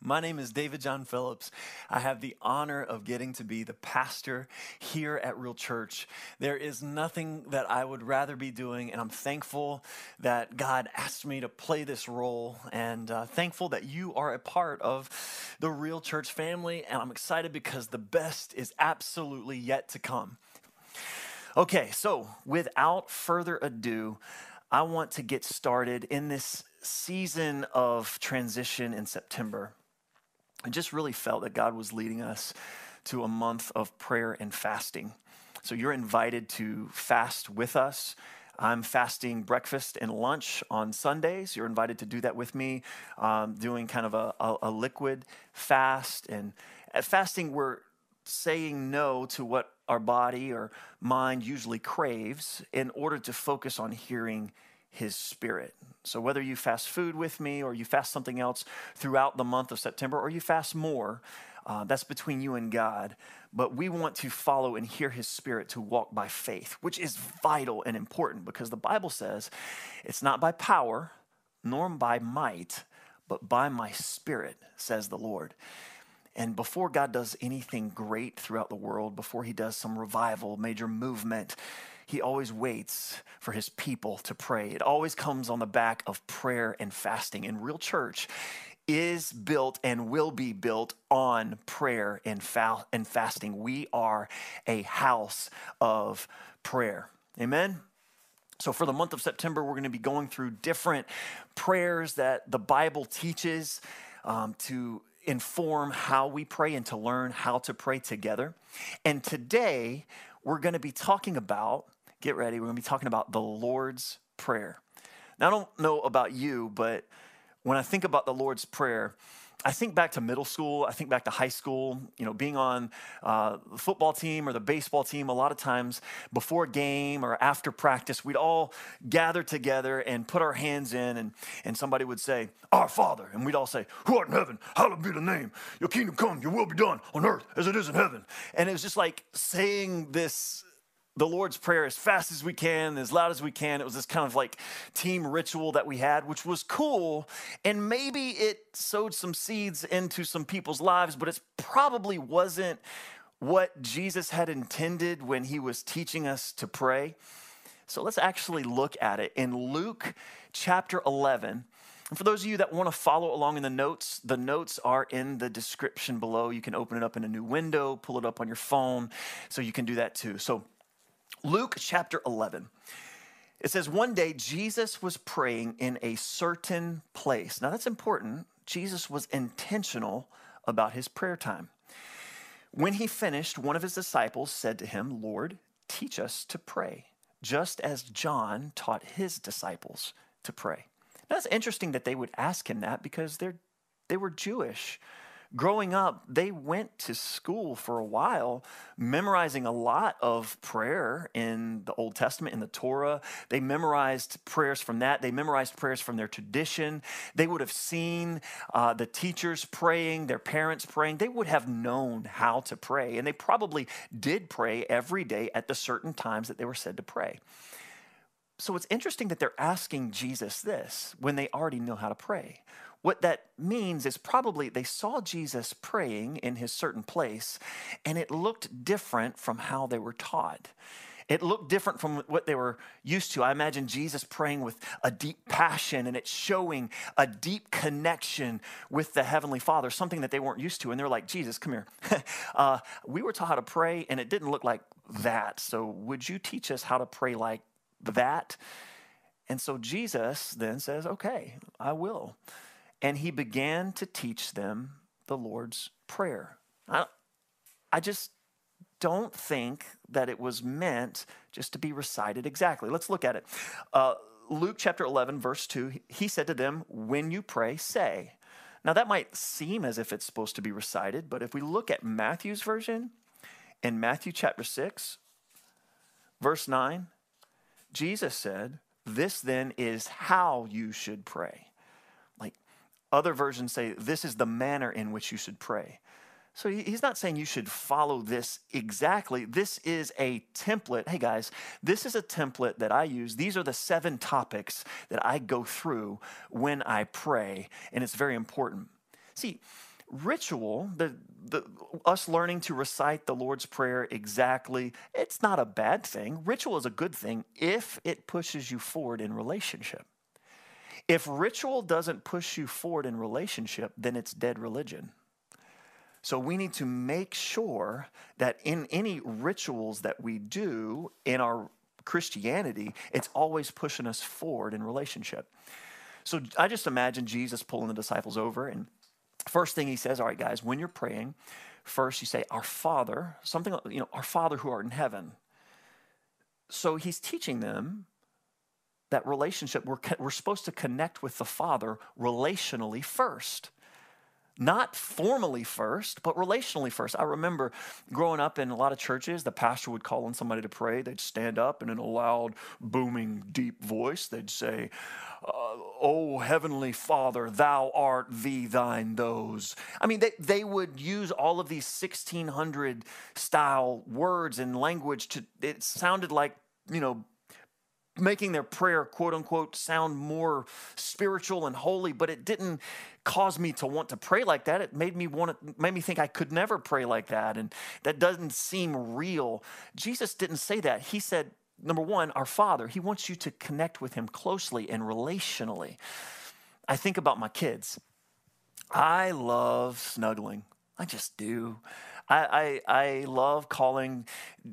My name is David John Phillips. I have the honor of getting to be the pastor here at Real Church. There is nothing that I would rather be doing, and I'm thankful that God asked me to play this role, and thankful that you are a part of the Real Church family, and I'm excited because the best is absolutely yet to come. Okay, so without further ado, I want to get started in this season of transition in September. I just really felt that God was leading us to a month of prayer and fasting. So you're invited to fast with us. I'm fasting breakfast and lunch on Sundays. You're invited to do that with me, doing kind of a liquid fast. And at fasting, we're saying no to what our body or mind usually craves in order to focus on hearing His Spirit. So whether you fast food with me or you fast something else throughout the month of September or you fast more, that's between you and God. But we want to follow and hear His Spirit to walk by faith, which is vital and important because the Bible says it's not by power nor by might, but by my Spirit, says the Lord. And before God does anything great throughout the world, before He does some revival, major movement, He always waits for His people to pray. It always comes on the back of prayer and fasting. And Real Church is built and will be built on prayer and fasting. We are a house of prayer. Amen? So for the month of September, we're going to be going through different prayers that the Bible teaches to inform how we pray and to learn how to pray together. And today, we're going to be talking about, get ready, we're going to be talking about the Lord's Prayer. Now, I don't know about you, but when I think about the Lord's Prayer, I think back to middle school, I think back to high school, being on the football team or the baseball team. A lot of times before a game or after practice, we'd all gather together and put our hands in and somebody would say, "Our Father," and we'd all say, "Who art in heaven, hallowed be the name. Your kingdom come, your will be done on earth as it is in heaven." And it was just like saying the Lord's Prayer as fast as we can, as loud as we can. It was this kind of like team ritual that we had, which was cool. And maybe it sowed some seeds into some people's lives, but it probably wasn't what Jesus had intended when He was teaching us to pray. So let's actually look at it in Luke chapter 11. And for those of you that want to follow along in the notes are in the description below. You can open it up in a new window, pull it up on your phone, so you can do that too. So Luke chapter 11, it says, one day Jesus was praying in a certain place. Now that's important. Jesus was intentional about His prayer time. When He finished, one of His disciples said to Him, "Lord, teach us to pray, just as John taught his disciples to pray." Now it's interesting that they would ask Him that because they were Jewish. Growing up, they went to school for a while, memorizing a lot of prayer in the Old Testament, in the Torah. They memorized prayers from that. They memorized prayers from their tradition. They would have seen the teachers praying, their parents praying. They would have known how to pray, and they probably did pray every day at the certain times that they were said to pray. So it's interesting that they're asking Jesus this when they already know how to pray. What that means is probably they saw Jesus praying in His certain place, and it looked different from how they were taught. It looked different from what they were used to. I imagine Jesus praying with a deep passion, and it's showing a deep connection with the Heavenly Father, something that they weren't used to. And they're like, "Jesus, come here. We were taught how to pray, and it didn't look like that. So would you teach us how to pray like that?" And so Jesus then says, "Okay, I will." And He began to teach them the Lord's Prayer. I just don't think that it was meant just to be recited exactly. Let's look at it. Luke chapter 11, verse 2, He said to them, "When you pray, say." Now that might seem as if it's supposed to be recited, but if we look at Matthew's version, in Matthew chapter 6, verse 9, Jesus said, "This then is how you should pray." Other versions say, "This is the manner in which you should pray." So He's not saying you should follow this exactly. This is a template. Hey guys, this is a template that I use. These are the 7 topics that I go through when I pray, and it's very important. See, ritual, us learning to recite the Lord's Prayer exactly, it's not a bad thing. Ritual is a good thing if it pushes you forward in relationship. If ritual doesn't push you forward in relationship, then it's dead religion. So we need to make sure that in any rituals that we do in our Christianity, it's always pushing us forward in relationship. So I just imagine Jesus pulling the disciples over, and first thing he says, all right, guys, when you're praying, first you say, our Father, something, our Father who art in heaven. So he's teaching them that relationship, we're supposed to connect with the Father relationally first. Not formally first, but relationally first. I remember growing up in a lot of churches, the pastor would call on somebody to pray. They'd stand up and in a loud, booming, deep voice, they'd say, "O Heavenly Father, thou art thee, thine, those." I mean, they would use all of these 1600 style words and language it sounded like, making their prayer, quote unquote, sound more spiritual and holy, but it didn't cause me to want to pray like that. It made me think I could never pray like that. And that doesn't seem real. Jesus didn't say that. He said, number one, our Father, he wants you to connect with him closely and relationally. I think about my kids. I love snuggling. I just do. I love calling,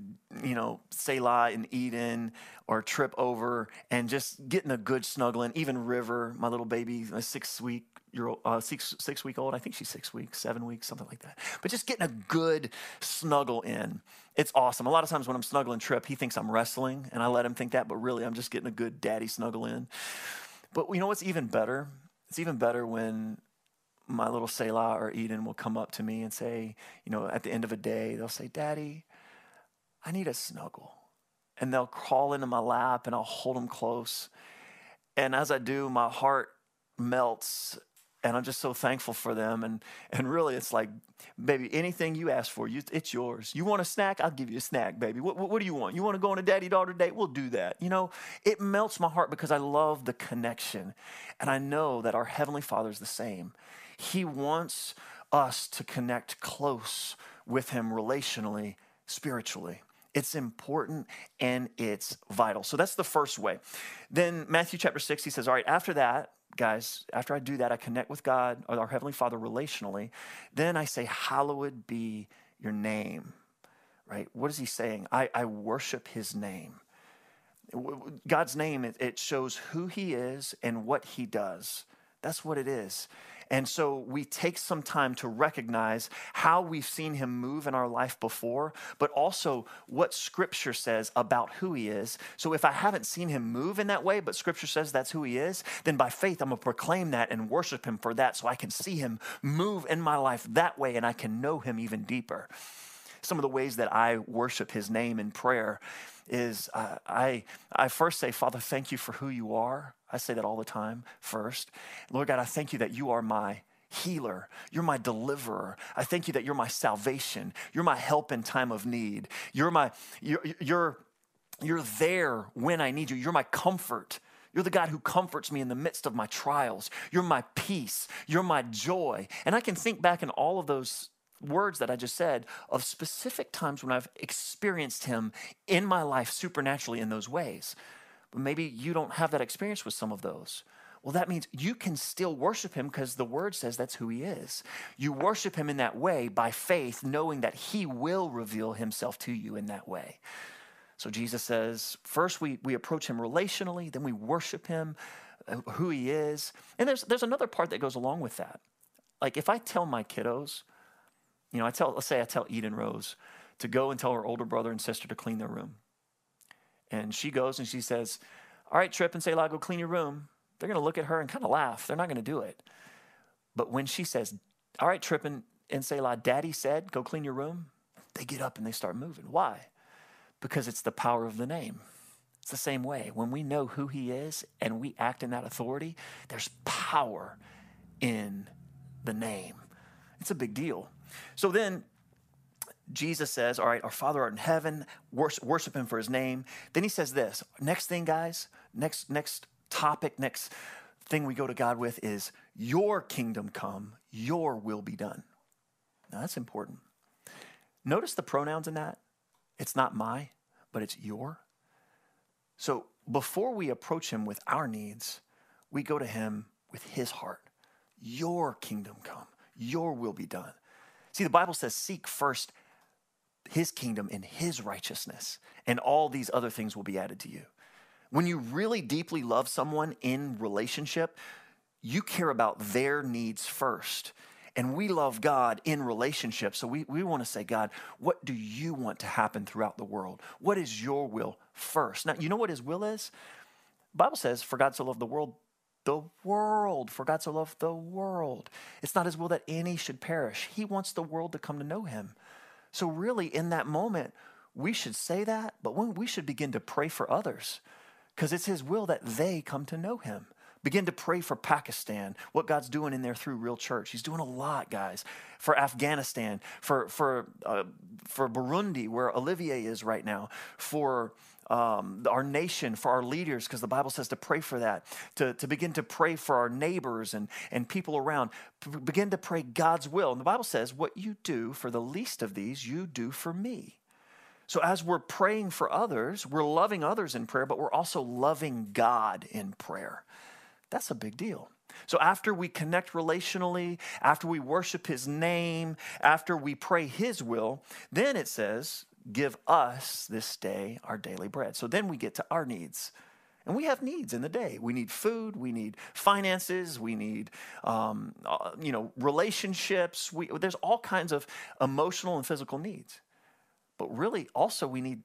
Selah and Eden or Trip over and just getting a good snuggle in. Even River, my little baby, a 6-week-old. I think she's 6 weeks, 7 weeks, something like that. But just getting a good snuggle in. It's awesome. A lot of times when I'm snuggling Trip, he thinks I'm wrestling, and I let him think that, but really I'm just getting a good daddy snuggle in. But you know what's even better? It's even better when my little Selah or Eden will come up to me and say, at the end of a day, they'll say, "Daddy, I need a snuggle." And they'll crawl into my lap and I'll hold them close. And as I do, my heart melts and I'm just so thankful for them. And really it's like, baby, anything you ask for, it's yours. You want a snack? I'll give you a snack, baby. What do you want? You want to go on a daddy-daughter date? We'll do that. It melts my heart because I love the connection. And I know that our Heavenly Father is the same. He wants us to connect close with him relationally, spiritually. It's important and it's vital. So that's the first way. Then Matthew chapter 6, he says, all right, after that, guys, after I do that, I connect with God, or our Heavenly Father relationally. Then I say, hallowed be your name, right? What is he saying? I worship his name. God's name, it shows who he is and what he does. That's what it is. And so we take some time to recognize how we've seen him move in our life before, but also what Scripture says about who he is. So if I haven't seen him move in that way, but Scripture says that's who he is, then by faith I'm going to proclaim that and worship him for that so I can see him move in my life that way and I can know him even deeper. Some of the ways that I worship his name in prayer is I first say, Father, thank you for who you are. I say that all the time first. Lord God, I thank you that you are my healer. You're my deliverer. I thank you that you're my salvation. You're my help in time of need. You're there when I need you. You're my comfort. You're the God who comforts me in the midst of my trials. You're my peace. You're my joy. And I can think back in all of those words that I just said of specific times when I've experienced him in my life supernaturally in those ways. But maybe you don't have that experience with some of those. Well, that means you can still worship him because the word says that's who he is. You worship him in that way by faith, knowing that he will reveal himself to you in that way. So Jesus says, first we approach him relationally, then we worship him, who he is. And there's another part that goes along with that. Like if I tell my kiddos, let's say I tell Eden Rose to go and tell her older brother and sister to clean their room. And she goes and she says, all right, Trip and Selah, go clean your room. They're going to look at her and kind of laugh. They're not going to do it. But when she says, all right, Trip and Selah, Daddy said, go clean your room, they get up and they start moving. Why? Because it's the power of the name. It's the same way. When we know who he is and we act in that authority, there's power in the name. It's a big deal. So then Jesus says, all right, our Father art in heaven, worship him for his name. Then he says this, next thing, guys, next topic, next thing we go to God with is your kingdom come, your will be done. Now that's important. Notice the pronouns in that. It's not my, but it's your. So before we approach him with our needs, we go to him with his heart. Your kingdom come, your will be done. See, the Bible says, seek first his kingdom and his righteousness, and all these other things will be added to you. When you really deeply love someone in relationship, you care about their needs first. And we love God in relationship. So we want to say, God, what do you want to happen throughout the world? What is your will first? Now, you know what his will is? The Bible says, for God so loved the world, for God so loved the world. It's not his will that any should perish. He wants the world to come to know him. So really, in that moment, we should say that, but we should begin to pray for others because it's his will that they come to know him. Begin to pray for Pakistan, what God's doing in there through Real Church. He's doing a lot, guys. For Afghanistan, for Burundi, where Olivier is right now, for our nation, for our leaders, because the Bible says to pray for that, to begin to pray for our neighbors and people around. Begin to pray God's will. And the Bible says, what you do for the least of these, you do for me. So as we're praying for others, we're loving others in prayer, but we're also loving God in prayer. That's a big deal. So after we connect relationally, after we worship his name, after we pray his will, then it says, give us this day our daily bread. So then we get to our needs. And we have needs in the day. We need food, we need finances, we need relationships. There's all kinds of emotional and physical needs. But really also we need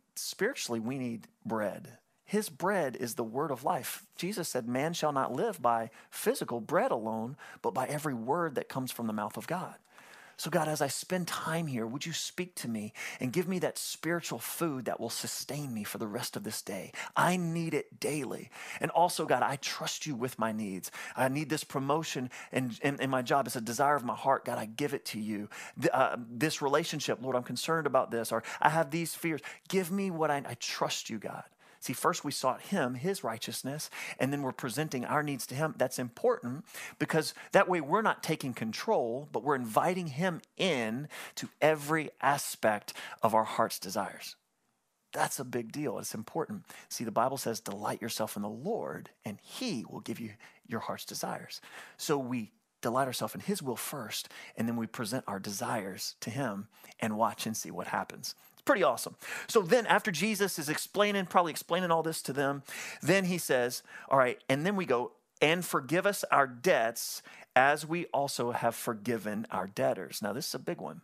bread. His bread is the word of life. Jesus said, man shall not live by physical bread alone, but by every word that comes from the mouth of God. So God, as I spend time here, would you speak to me and give me that spiritual food that will sustain me for the rest of this day? I need it daily. And also, God, I trust you with my needs. I need this promotion and my job. It's a desire of my heart. God, I give it to you. This relationship, Lord, I'm concerned about this, or I have these fears. Give me what I trust you, God. See, first we sought him, his righteousness, and then we're presenting our needs to him. That's important because that way we're not taking control, but we're inviting him in to every aspect of our heart's desires. That's a big deal. It's important. See, the Bible says, delight yourself in the Lord, and he will give you your heart's desires. So we delight ourselves in his will first, and then we present our desires to him and watch and see what happens. Pretty awesome. So then after Jesus is probably explaining all this to them, then he says, all right, and then we go, and forgive us our debts as we also have forgiven our debtors. Now this is a big one.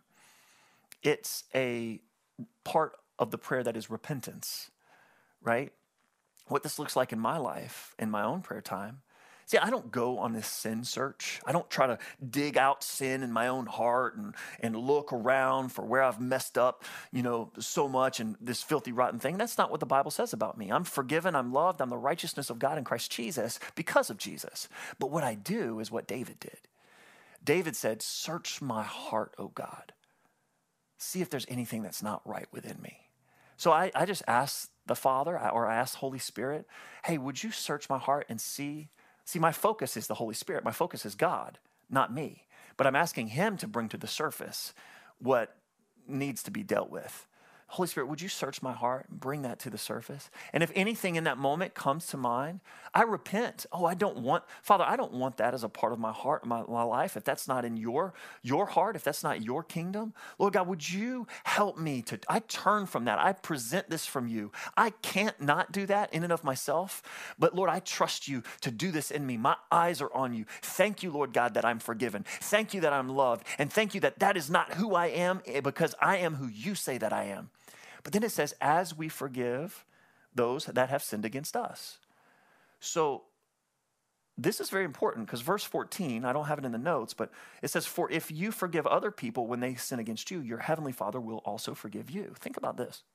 It's a part of the prayer that is repentance, right? What this looks like in my life, in my own prayer time. See, I don't go on this sin search. I don't try to dig out sin in my own heart and look around for where I've messed up, so much and this filthy, rotten thing. That's not what the Bible says about me. I'm forgiven, I'm loved, I'm the righteousness of God in Christ Jesus because of Jesus. But what I do is what David did. David said, search my heart, O God. See if there's anything that's not right within me. So I just asked the Father, or I asked Holy Spirit, hey, would you search my heart and see? See, my focus is the Holy Spirit. My focus is God, not me. But I'm asking him to bring to the surface what needs to be dealt with. Holy Spirit, would you search my heart and bring that to the surface? And if anything in that moment comes to mind, I repent. Father, I don't want that as a part of my heart, my life. If that's not in your heart, if that's not your kingdom, Lord God, would you help me I turn from that. I present this from you. I can't not do that in and of myself, but Lord, I trust you to do this in me. My eyes are on you. Thank you, Lord God, that I'm forgiven. Thank you that I'm loved. And thank you that that is not who I am because I am who you say that I am. But then it says, as we forgive those that have sinned against us. So this is very important because verse 14, I don't have it in the notes, but it says, for if you forgive other people when they sin against you, your heavenly Father will also forgive you. Think about this.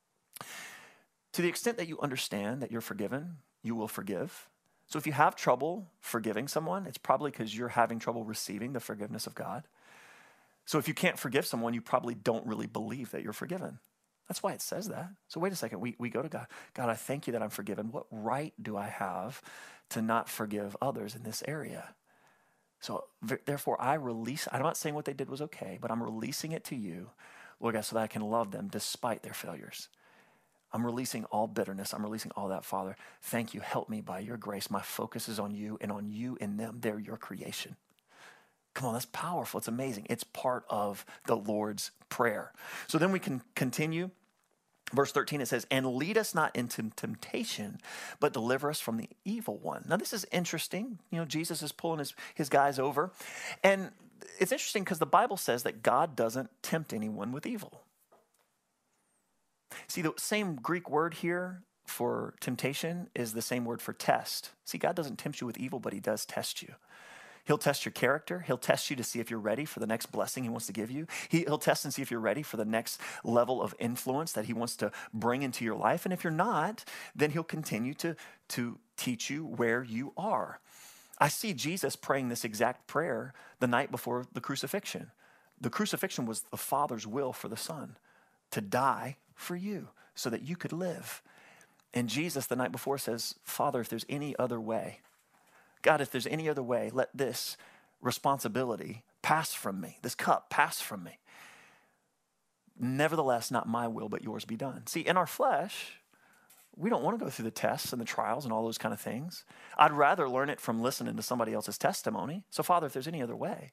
To the extent that you understand that you're forgiven, you will forgive. So if you have trouble forgiving someone, it's probably because you're having trouble receiving the forgiveness of God. So if you can't forgive someone, you probably don't really believe that you're forgiven. That's why it says that. So wait a second. We go to God. God, I thank you that I'm forgiven. What right do I have to not forgive others in this area? So therefore I'm not saying what they did was okay, but I'm releasing it to you, Lord God, so that I can love them despite their failures. I'm releasing all bitterness. I'm releasing all that, Father. Thank you. Help me by your grace. My focus is on you and on you in them. They're your creation. Come on, that's powerful. It's amazing. It's part of the Lord's Prayer. So then we can continue. Verse 13, it says, and lead us not into temptation, but deliver us from the evil one. Now, this is interesting. Jesus is pulling his guys over. And it's interesting because the Bible says that God doesn't tempt anyone with evil. See, the same Greek word here for temptation is the same word for test. See, God doesn't tempt you with evil, but he does test you. He'll test your character. He'll test you to see if you're ready for the next blessing he wants to give you. He'll test and see if you're ready for the next level of influence that he wants to bring into your life. And if you're not, then he'll continue to teach you where you are. I see Jesus praying this exact prayer the night before the crucifixion. The crucifixion was the Father's will for the Son to die for you so that you could live. And Jesus the night before says, Father, if there's any other way, God, if there's any other way, let this responsibility pass from me, this cup pass from me. Nevertheless, not my will, but yours be done. See, in our flesh, we don't want to go through the tests and the trials and all those kind of things. I'd rather learn it from listening to somebody else's testimony. So, Father, if there's any other way.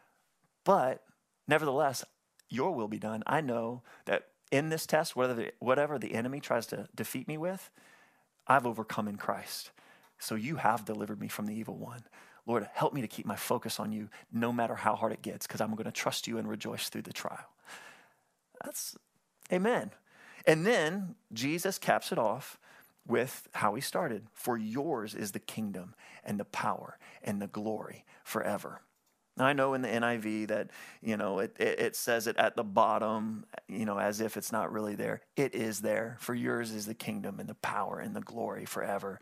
But nevertheless, your will be done. I know that in this test, whatever the enemy tries to defeat me with, I've overcome in Christ. So you have delivered me from the evil one. Lord, help me to keep my focus on you no matter how hard it gets, because I'm going to trust you and rejoice through the trial. That's amen. And then Jesus caps it off with how he started. For yours is the kingdom and the power and the glory forever. Now, I know in the NIV that, it says it at the bottom, as if it's not really there. It is there. For yours is the kingdom and the power and the glory forever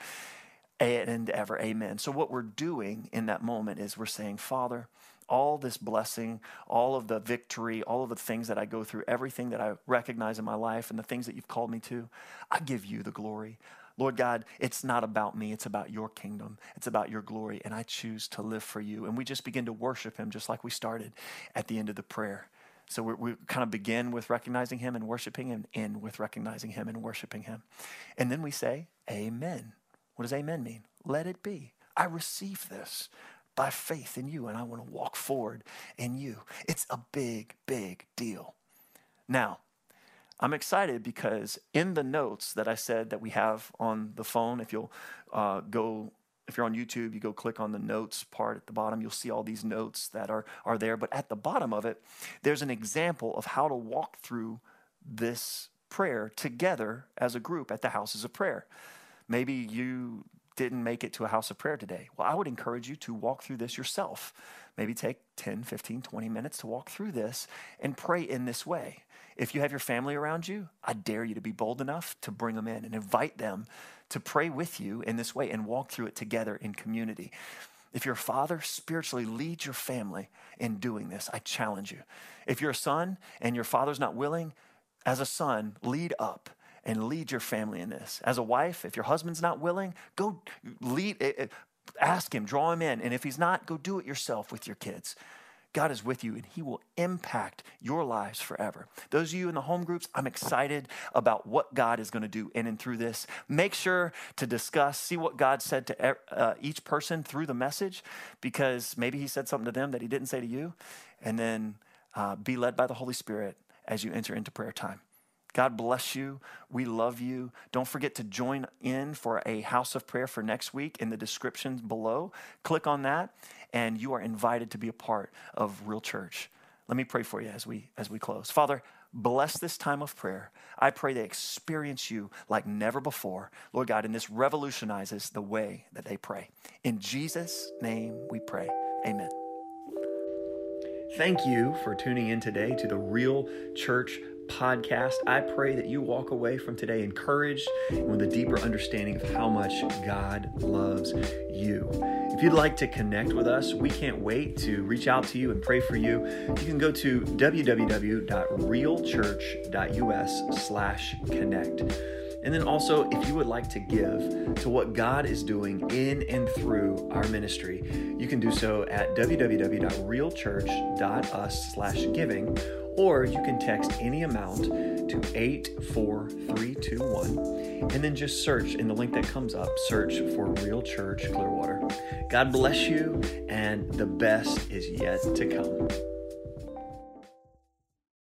and ever. Amen. So what we're doing in that moment is we're saying, Father, all this blessing, all of the victory, all of the things that I go through, everything that I recognize in my life and the things that you've called me to, I give you the glory. Lord God, it's not about me. It's about your kingdom. It's about your glory. And I choose to live for you. And we just begin to worship him just like we started at the end of the prayer. So we kind of begin with recognizing him and worshiping and end with recognizing him and worshiping him. And then we say, amen. What does amen mean? Let it be. I receive this by faith in you, and I want to walk forward in you. It's a big, big deal. Now, I'm excited because in the notes that I said that we have on the phone, if you'll if you're on YouTube, you go click on the notes part at the bottom, you'll see all these notes that are there. But at the bottom of it, there's an example of how to walk through this prayer together as a group at the houses of prayer. Maybe you didn't make it to a house of prayer today. Well, I would encourage you to walk through this yourself. Maybe take 10, 15, 20 minutes to walk through this and pray in this way. If you have your family around you, I dare you to be bold enough to bring them in and invite them to pray with you in this way and walk through it together in community. If you're a father, spiritually lead your family in doing this. I challenge you. If you're a son and your father's not willing, as a son, lead up and lead your family in this. As a wife, if your husband's not willing, go lead, ask him, draw him in. And if he's not, go do it yourself with your kids. God is with you and he will impact your lives forever. Those of you in the home groups, I'm excited about what God is going to do in and through this. Make sure to discuss, see what God said to each person through the message, because maybe he said something to them that he didn't say to you. And then be led by the Holy Spirit as you enter into prayer time. God bless you. We love you. Don't forget to join in for a house of prayer for next week in the descriptions below. Click on that, and you are invited to be a part of Real Church. Let me pray for you as we close. Father, bless this time of prayer. I pray they experience you like never before, Lord God, and this revolutionizes the way that they pray. In Jesus' name we pray. Amen. Thank you for tuning in today to the Real Church podcast. I pray that you walk away from today encouraged and with a deeper understanding of how much God loves you. If you'd like to connect with us, we can't wait to reach out to you and pray for you. You can go to www.realchurch.us/connect. And then also, if you would like to give to what God is doing in and through our ministry, you can do so at www.realchurch.us/giving, or you can text any amount to 84321, and then just search in the link that comes up, search for Real Church Clearwater. God bless you, and the best is yet to come.